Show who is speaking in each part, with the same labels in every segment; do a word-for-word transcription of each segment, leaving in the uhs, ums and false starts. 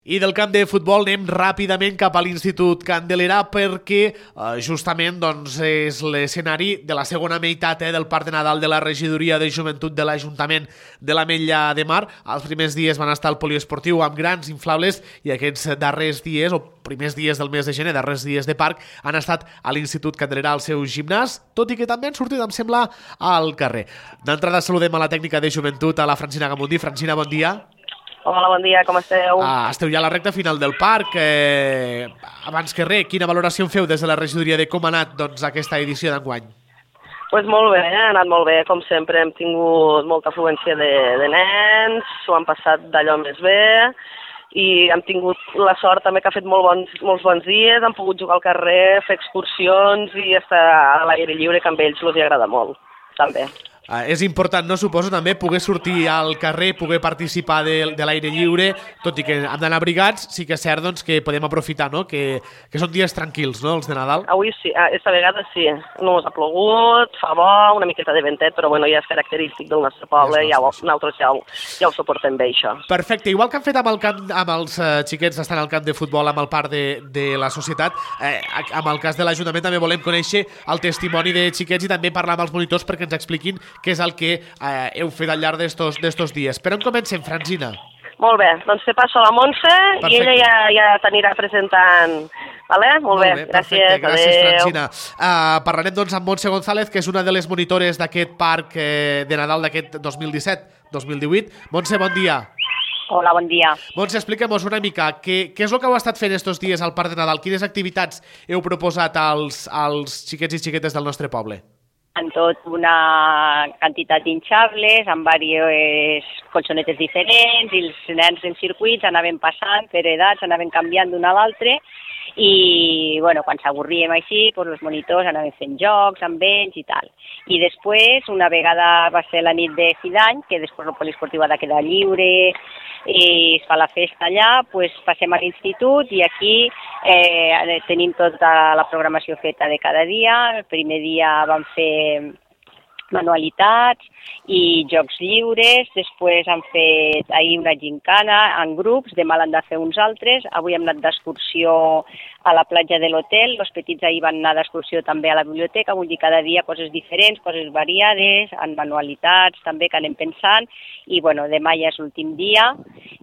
Speaker 1: I del camp de futbol anem ràpidament cap a l'Institut Candelera perquè eh, justament doncs, és l'escenari de la segona meitat eh, del Parc de Nadal de la Regidoria de Joventut de l'Ajuntament de l'Ametlla de Mar. Els primers dies van estar al poliesportiu amb grans inflables i aquests darrers dies, o primers dies del mes de gener, darrers dies de parc, han estat a l'Institut Candelera al seu gimnàs, tot i que també han sortit, em sembla, al carrer. D'entrada saludem a la tècnica de joventut, a la Francina Gamundi. Francina, bon dia.
Speaker 2: Hola, bon dia, com esteu?
Speaker 1: Ah, esteu ja a la recta final del parc. Eh, abans que res, quina valoració en feu des de la regidoria de com ha anat doncs, aquesta edició d'enguany?
Speaker 2: Pues molt bé, ha anat molt bé, com sempre. Hem tingut molta afluència de, de nens, s'ho han passat d'allò més bé i hem tingut la sort també que ha fet molt bons, molts bons dies, han pogut jugar al carrer, fer excursions i estar a l'aire lliure, que a ells els agrada molt, també.
Speaker 1: Uh, és important, no suposo, també poder sortir al carrer, poder participar de, de l'aire lliure, tot i que hem d'anar abrigats, sí que és cert doncs, que podem aprofitar, no? que, que són dies tranquils, no?, els de Nadal.
Speaker 2: Avui sí, aquesta vegada sí, no us ha plogut, fa bo, una miqueta de ventet, però bueno, ja és característic del nostre poble, ja, ja nosaltres ja ho, ja ho suportem bé, això.
Speaker 1: Perfecte, igual que han fet amb, el camp, amb els uh, xiquets estan al camp de futbol, amb el parc de, de la societat, eh, amb el cas de l'Ajuntament també volem conèixer el testimoni de xiquets i també parlar amb els monitors perquè ens expliquin què és el que eh, heu fet al llarg d'estos dies. Per on comencem, Francina?
Speaker 2: Molt bé, doncs te passo a la Montse. Perfecte. I ella ja, ja t'anirà presentant. Vale? Molt, Molt bé, bé, gràcies.
Speaker 1: Perfecte, gràcies, Francina. Uh, parlarem doncs amb Montse González, que és una de les monitores d'aquest parc eh, de Nadal d'aquest dos mil disset dos mil divuit. Montse, bon dia.
Speaker 3: Hola, bon dia.
Speaker 1: Montse, explica'm-nos una mica què, què és el que heu estat fent estos dies al Parc de Nadal? Quines activitats heu proposat als, als xiquets i xiquetes del nostre poble?
Speaker 3: En tot una quantitat d'inxables, amb diverses colxonetes diferents, i els nens en circuits anaven passant per edats, anaven canviant d'un a l'altre, i bueno, quan s'avorríem així, doncs els monitors anaven fent jocs amb ells i tal. I després, una vegada va ser la nit de fi d'any, que després el poliesportiu ha de quedar lliure, i es fa la festa allà, doncs passem a l'institut i aquí eh, tenim tota la programació feta de cada dia. El primer dia vam fer manualitats i jocs lliures, després han fet ahir una gincana en grups, demà l'han de fer uns altres, avui hem anat d'excursió a la platja de l'hotel, els petits ahir van anar d'excursió també a la biblioteca, vull dir cada dia coses diferents, coses variades, en manualitats també que anem pensant, i bueno, demà ja és l'últim dia,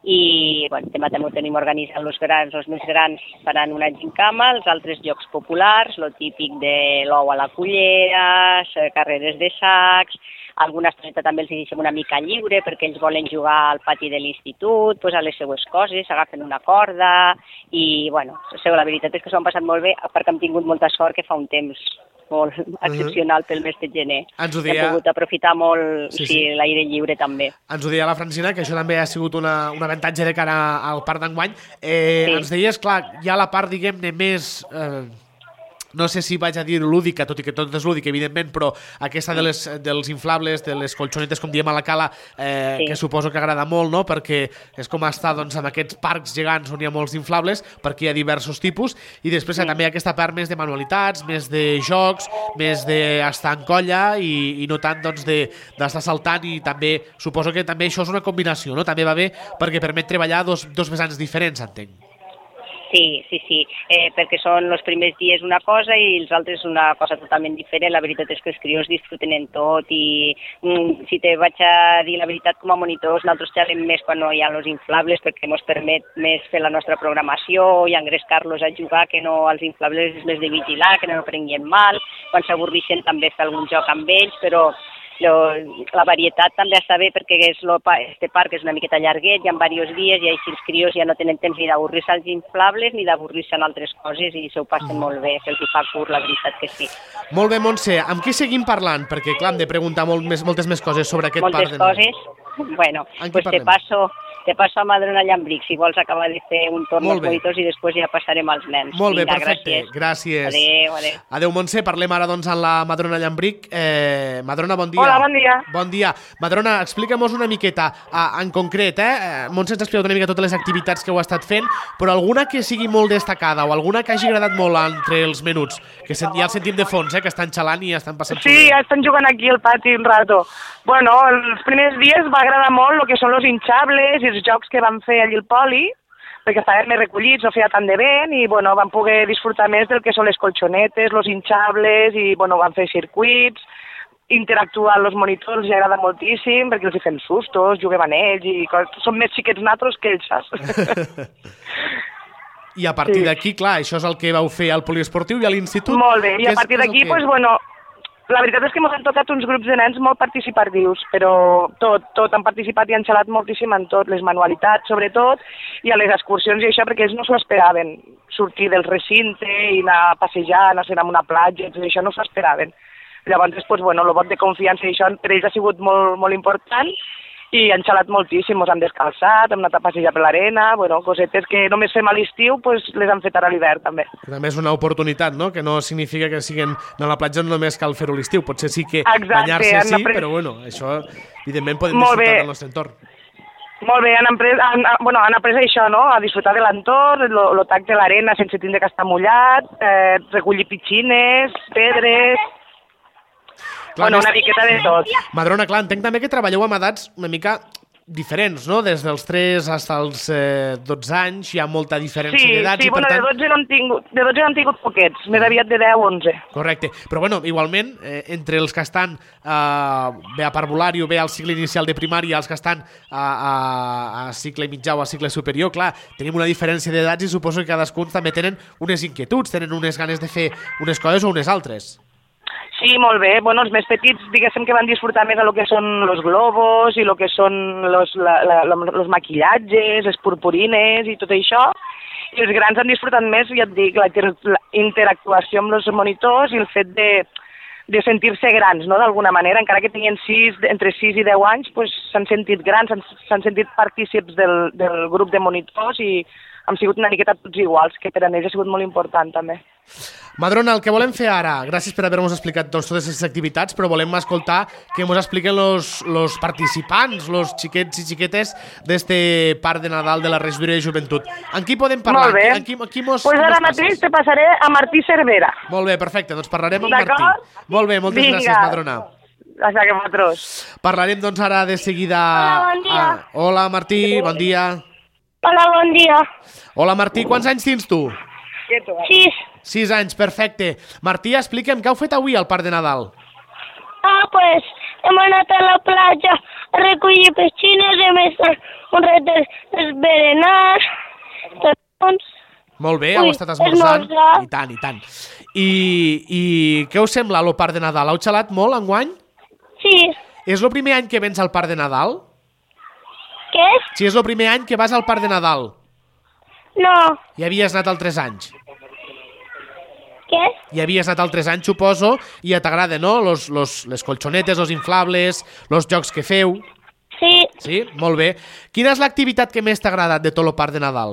Speaker 3: i bueno, demà també ho tenim organitzat, els grans, els més grans faran una gincama, els altres jocs populars, lo típic de l'ou a la cullera, carreres de sacs, alguna estoneta també els deixem una mica lliure perquè ells volen jugar al pati de l'institut, pues a les seues coses, agafen una corda i, bueno, la veritat és que s'ho han passat molt bé perquè hem tingut molta sort que fa un temps molt excepcional pel mes de gener.
Speaker 1: Ens ho deia...
Speaker 3: Hem pogut aprofitar molt
Speaker 1: sí,
Speaker 3: sí,
Speaker 1: sí.
Speaker 3: l'aire lliure també.
Speaker 1: Ens ho deia la Francina, que això també ha sigut una, un avantatge de cara al parc d'enguany. Eh, sí. Ens deies, clar, hi ha la part, diguem-ne, més... Eh, no sé si vaig a dir lúdica, tot i que tot és lúdic, evidentment, però aquesta de les, dels inflables, de les colxonetes, com diem a la cala, eh, sí. que suposo que agrada molt, no?, perquè és com estar doncs, en aquests parcs gegants on hi ha molts inflables, perquè hi ha diversos tipus, i després sí. també hi ha aquesta part més de manualitats, més de jocs, més d'estar en colla i, i no tant doncs, d'estar saltant, i també suposo que també això és una combinació, no?, també va bé perquè permet treballar dos, dos vessants diferents, entenc.
Speaker 3: Sí, sí, sí, eh, perquè són els primers dies una cosa i els altres una cosa totalment diferent. La veritat és que els crios disfruten en tot i mm, si te vaig a dir la veritat, com a monitors nosaltres xerrem més quan no hi ha els inflables perquè ens permet més fer la nostra programació i engrescar-los a jugar, que no als inflables és més de vigilar, que no prenguin mal, quan s'avorrixen també fer algun joc amb ells, però Lo, la varietat també està bé perquè és lo, este parc és una miqueta llarguet, hi ha diversos dies i així els crios ja no tenen temps ni d'avorrir-se als inflables ni d'avorrir-se en altres coses i s'ho passen mm. molt bé, se'ls fa curt, la veritat que sí.
Speaker 1: Molt bé, Montse, amb qui seguim parlant? Perquè clar, hem de preguntar molt més, moltes més coses sobre aquest
Speaker 3: moltes
Speaker 1: parc.
Speaker 3: Moltes coses? Bueno, pues te passo... Te passo a Madrona Llambric, si vols acabar de fer un torn als monitors i després ja passarem als nens.
Speaker 1: Molt bé,
Speaker 3: Vinga,
Speaker 1: perfecte.
Speaker 3: Gràcies.
Speaker 1: gràcies.
Speaker 3: Adéu, adéu.
Speaker 1: Adéu, Montse. Parlem ara doncs amb la Madrona Llambric. Eh, Madrona, bon dia.
Speaker 2: Hola, bon dia.
Speaker 1: Bon dia. Madrona, explica'm-nos una miqueta, ah, en concret, eh? Montse ens ha explicat una mica totes les activitats que heu estat fent, però alguna que sigui molt destacada o alguna que hagi agradat molt entre els menuts, que ja el sentim de fons, eh? Que estan xalant i estan passant...
Speaker 4: Sí, ja estan jugant aquí al pati un rato. Bueno, els primers dies va agradar molt el que són els hinchables i els jocs que van fer allí al poli. perquè estaven més recollits, no feia tant de vent, i bueno, van poder disfrutar més del que són les colxonetes, los hinchables, i bueno, van fer circuits, interactuar amb els monitors els agrada moltíssim, perquè els hi fem sustos, juguem amb ells, i coses, són més xiquets natros que ells, saps?
Speaker 1: I a partir
Speaker 4: Sí.
Speaker 1: d'aquí, clar, això és el que vau fer al poliesportiu i a l'institut.
Speaker 4: Molt bé, i
Speaker 1: Què
Speaker 4: a
Speaker 1: és-
Speaker 4: partir
Speaker 1: què és el
Speaker 4: d'aquí,
Speaker 1: que-
Speaker 4: doncs, bueno, la veritat és que ens han tocat uns grups de nens molt participatius, però tot, tot han participat i han xalat moltíssim en tot, les manualitats sobretot, i a les excursions i això, perquè ells no s'ho esperaven, sortir del recinte i anar a passejar, anar a ser a una platja, tot això no s'ho esperaven. Llavors, doncs, bueno, el vot de confiança i això per ells ha sigut molt, molt important, i han xalat moltíssim, ens han descalçat, hem anat a passejar per l'arena, bueno, cosetes que només fem a l'estiu, pues, les han fet ara a l'hivern també.
Speaker 1: Que també és una oportunitat, no? Que no significa que siguin a la platja no només cal fer-ho a l'estiu, potser sí que
Speaker 4: Exacte,
Speaker 1: banyar-se
Speaker 4: han
Speaker 1: sí,
Speaker 4: après-
Speaker 1: però bueno, això evidentment podem
Speaker 4: Molt
Speaker 1: disfrutar
Speaker 4: bé.
Speaker 1: del nostre entorn.
Speaker 4: Molt bé, han après, han, bueno, han après això, no?, a disfrutar de l'entorn, el tacte de l'arena sense tindre que estar mullat, eh, recollir pitxines, pedres...
Speaker 1: Clar,
Speaker 4: bueno,
Speaker 1: més-
Speaker 4: una miqueta de tot.
Speaker 1: Madrona, clar, entenc també que treballeu amb edats una mica diferents, no? Des dels tres fins als eh, dotze anys hi ha molta diferència
Speaker 4: Sí,
Speaker 1: d'edats
Speaker 4: sí,
Speaker 1: i per
Speaker 4: bueno, de
Speaker 1: tant...
Speaker 4: dotze no han tingut, de dotze no han tingut poquets, més aviat de deu a onze.
Speaker 1: Correcte, però bueno, igualment, eh, entre els que estan eh, bé a parvulari o bé al cicle inicial de primària, els que estan a, a, a cicle mitjà o a cicle superior, clar, tenim una diferència d'edats i suposo que cadascun també tenen unes inquietuds, tenen unes ganes de fer unes coses o unes altres.
Speaker 4: Sí, molt bé. Bueno, els més petits, diguéssim que van disfrutar més a lo que són los globos i lo que són los, la, la, la, los maquillatges, les purpurines i tot això. I els grans han disfrutat més, ja et dic, la, inter la interactuació amb els monitors i el fet de, de sentir-se grans, no?, d'alguna manera. Encara que tenien sis, entre sis i deu anys, s'han pues, sentit grans, s'han sentit partícips del, del grup de monitors i han sigut una miqueta tots iguals, que per a ells ha sigut molt important també.
Speaker 1: Madrona, el que volem fer ara, gràcies per haver-nos explicat doncs, totes aquestes activitats, però volem escoltar que ens expliquen los, los participants, los xiquets i xiquetes d'este Parc de Nadal de la Regidoria de Joventut. En qui podem parlar?
Speaker 4: Molt bé.
Speaker 1: En qui, en qui mos,
Speaker 4: Pues
Speaker 1: qui
Speaker 4: ara
Speaker 1: mos
Speaker 4: mateix
Speaker 1: passes?
Speaker 4: te passaré a Martí Cervera.
Speaker 1: Molt bé, perfecte, doncs parlarem amb Martí.
Speaker 4: D'acord?
Speaker 1: Molt bé, moltes
Speaker 4: Vinga.
Speaker 1: gràcies, Madrona.
Speaker 4: Gràcies a vosaltres.
Speaker 1: Parlarem doncs ara de seguida...
Speaker 3: Hola, bon dia.
Speaker 1: Ah, hola, Martí, bon dia.
Speaker 3: Hola, bon dia.
Speaker 1: Hola, Martí, quants anys tens tu?
Speaker 3: Sis.
Speaker 1: Sis anys, perfecte. Martí, explica'm, què heu fet avui al Parc de Nadal?
Speaker 3: Ah, pues hem anat a la platja a recollir petxines, hem estat un rato esberenar, tots.
Speaker 1: Molt bé,
Speaker 3: Ui,
Speaker 1: heu estat esmorzant.
Speaker 3: esmorzar.
Speaker 1: I tant, i tant. I, i què us sembla el Parc de Nadal? Heu xalat molt enguany?
Speaker 3: Sí.
Speaker 1: És el primer any que vens al Parc de Nadal?
Speaker 3: Què?
Speaker 1: Si és el primer any que vas al Parc de Nadal.
Speaker 3: No.
Speaker 1: Hi havies anat altres anys.
Speaker 3: Què?
Speaker 1: Hi havies anat altres anys, suposo, i ja t'agrada, no? Los, los, les colxonetes, los inflables, los jocs que feu.
Speaker 3: Sí.
Speaker 1: Sí? Molt bé. Quina és l'activitat que més t'ha agradat de tot el Parc de Nadal?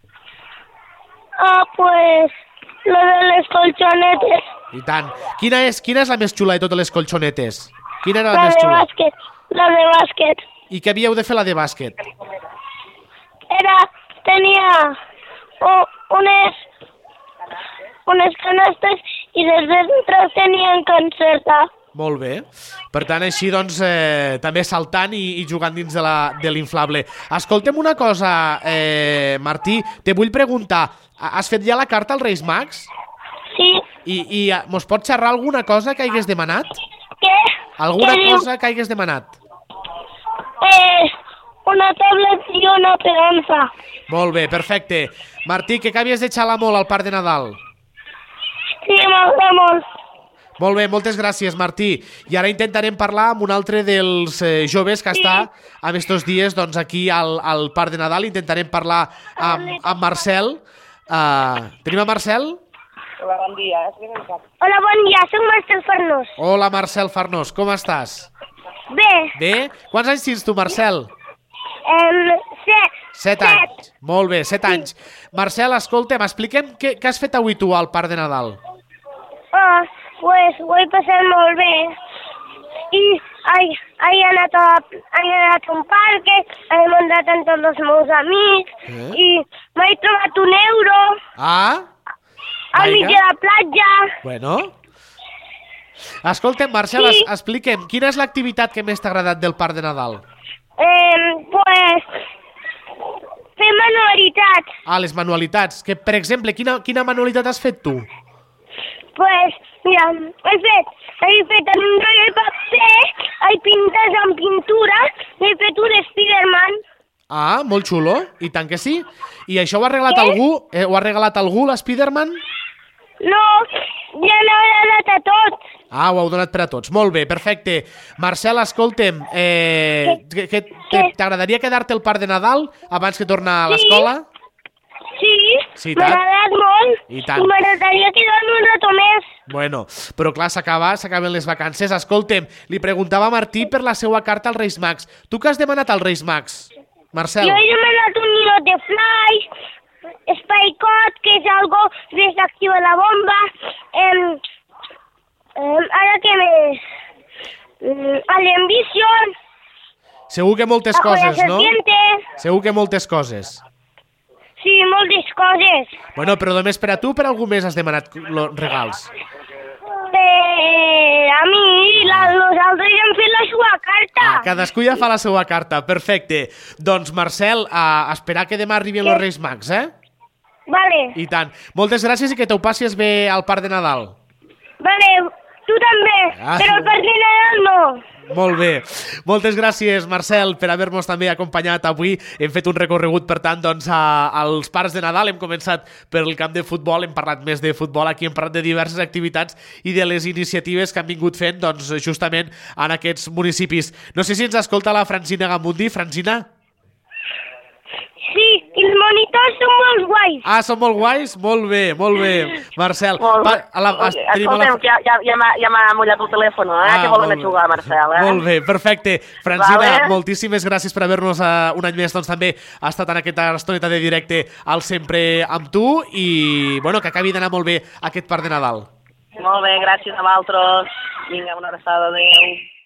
Speaker 3: Ah, pues lo de les colchonetes.
Speaker 1: I tant. Quina és, quina és la més xula de totes les colxonetes? Quina era la,
Speaker 3: La
Speaker 1: més
Speaker 3: de
Speaker 1: xula?
Speaker 3: bàsquet. La de bàsquet.
Speaker 1: I què havíeu de fer la de bàsquet?
Speaker 3: Era, tenia u- unes, unes canastes i des de dintre tenien que encertar.
Speaker 1: Molt bé. Per tant, així, doncs, eh, també saltant i, i jugant dins de la- de l'inflable. Escolta'm una cosa, eh, Martí, te vull preguntar, has fet ja la carta als Reis Mags?
Speaker 3: Sí.
Speaker 1: I, i eh, mos pots xerrar alguna cosa que hagués demanat?
Speaker 3: Què?
Speaker 1: Alguna
Speaker 3: Què diu?
Speaker 1: cosa que hagués demanat?
Speaker 3: Eh, una tablet i una pedanza.
Speaker 1: Molt bé, perfecte. Martí, que havies de xalar molt al Parc de Nadal?
Speaker 3: Sí, m'agrada molt.
Speaker 1: Molt bé, moltes gràcies, Martí. I ara intentarem parlar amb un altre dels eh, joves que
Speaker 3: Sí.
Speaker 1: està en estos dies doncs, aquí al, al Parc de Nadal. Intentarem parlar amb, amb Marcel. Uh, tenim a Marcel?
Speaker 4: Hola, bon dia.
Speaker 3: Hola, bon dia, soc Marcel Farnós.
Speaker 1: Hola, Marcel Farnós, com estàs?
Speaker 3: Bé,
Speaker 1: Bé? Quants anys tens tu, Marcel?
Speaker 3: em, set.
Speaker 1: Set anys. Molt bé, set anys. Marcel, escolta'm, explica'm què, què has fet avui tu al Parc de Nadal.
Speaker 3: Ah, pues ho he passat molt bé. I he, he, anat a, he anat a un parc, he muntat amb tots els meus amics
Speaker 1: Eh?
Speaker 3: i m'he trobat un euro
Speaker 1: Ah?
Speaker 3: al mig
Speaker 1: Vinga.
Speaker 3: de la platja.
Speaker 1: Bueno. Escolta'm, Marcel,
Speaker 3: Sí.
Speaker 1: es, expliquem, quina és l'activitat que més t'ha agradat del Parc de Nadal?
Speaker 3: Eh, pues fem
Speaker 5: manualitats.
Speaker 1: Ah, les manualitats. Que, per exemple, quina, quina manualitat has fet tu?
Speaker 5: Pues, mira, he fet, he fet en un rotllo de paper, he pintat amb pintura, he fet un Spiderman.
Speaker 1: Ah, molt xulo. I tant que sí. I això ho ha regalat
Speaker 5: Què?
Speaker 1: algú? Eh, ho ha regalat algú, l'Spiderman?
Speaker 5: No, ja n'he donat a tots.
Speaker 1: Ah, ho heu donat per a tots. Molt bé, perfecte. Marcel, escolta'm, eh, que, que, que t'agradaria quedar-te al Parc de Nadal abans que tornar a l'escola?
Speaker 5: Sí,
Speaker 1: Sí,
Speaker 5: m'ha
Speaker 1: tant.
Speaker 5: agradat molt.
Speaker 1: I tant.
Speaker 5: I m'agradaria quedar-me un rato més.
Speaker 1: Bueno, però clar, s'acaba, s'acaben les vacances. Escolta'm, li preguntava a Martí per la seva carta als Reis Mags. Tu què has demanat als Reis Mags, Marcel?
Speaker 5: Jo he demanat un nilot de fly, Spycot, que és algo desactiva la bomba. Eh, eh, ara què més? Mm, Alien Vision.
Speaker 1: Segur que moltes
Speaker 5: La joya
Speaker 1: coses, no?
Speaker 5: serpiente.
Speaker 1: Segur que moltes coses.
Speaker 5: Sí, moltes coses.
Speaker 1: Bueno, però només per a tu o per algú més has demanat los regals?
Speaker 5: Per a mi, la, los altres ja han fet la seva carta.
Speaker 1: Ah, cadascú ja fa la seva carta, perfecte. Doncs, Marcel, a esperar que demà arribin els Reis Mags, eh?
Speaker 5: Vale,
Speaker 1: I tant. Moltes gràcies i que t'ho passis bé al Parc de Nadal.
Speaker 5: vale, tu també,
Speaker 1: Ah.
Speaker 5: però el Parc de Nadal no.
Speaker 1: Molt bé. Moltes gràcies, Marcel, per haver-nos també acompanyat avui. Hem fet un recorregut, per tant, doncs, a, als parcs de Nadal. Hem començat per el camp de futbol, hem parlat més de futbol, aquí hem parlat de diverses activitats i de les iniciatives que han vingut fent, doncs, justament en aquests municipis. No sé si ens escolta la Francina Gamundi. Francina?
Speaker 5: Sí, i els monitors són molt guais.
Speaker 1: Ah, són molt guais? Molt bé, molt bé. Marcel,
Speaker 2: Molt bé.
Speaker 1: pa, a la, a, tenim a la...
Speaker 2: Escolta'm, que ja, ja, ja m'ha ja m'ha mullat el telèfon, eh?
Speaker 1: Ah,
Speaker 2: que volen
Speaker 1: molt
Speaker 2: a jugar,
Speaker 1: bé.
Speaker 2: Marcel, eh?
Speaker 1: Molt bé, perfecte. Francina,
Speaker 2: Vale.
Speaker 1: moltíssimes gràcies per haver-nos uh, un any més doncs, també ha estat en aquesta estoneta de directe al Sempre amb tu i bueno, que acabi d'anar molt bé aquest Parc de Nadal.
Speaker 2: Molt bé, gràcies a vosaltres. Vinga, una abraçada, adéu.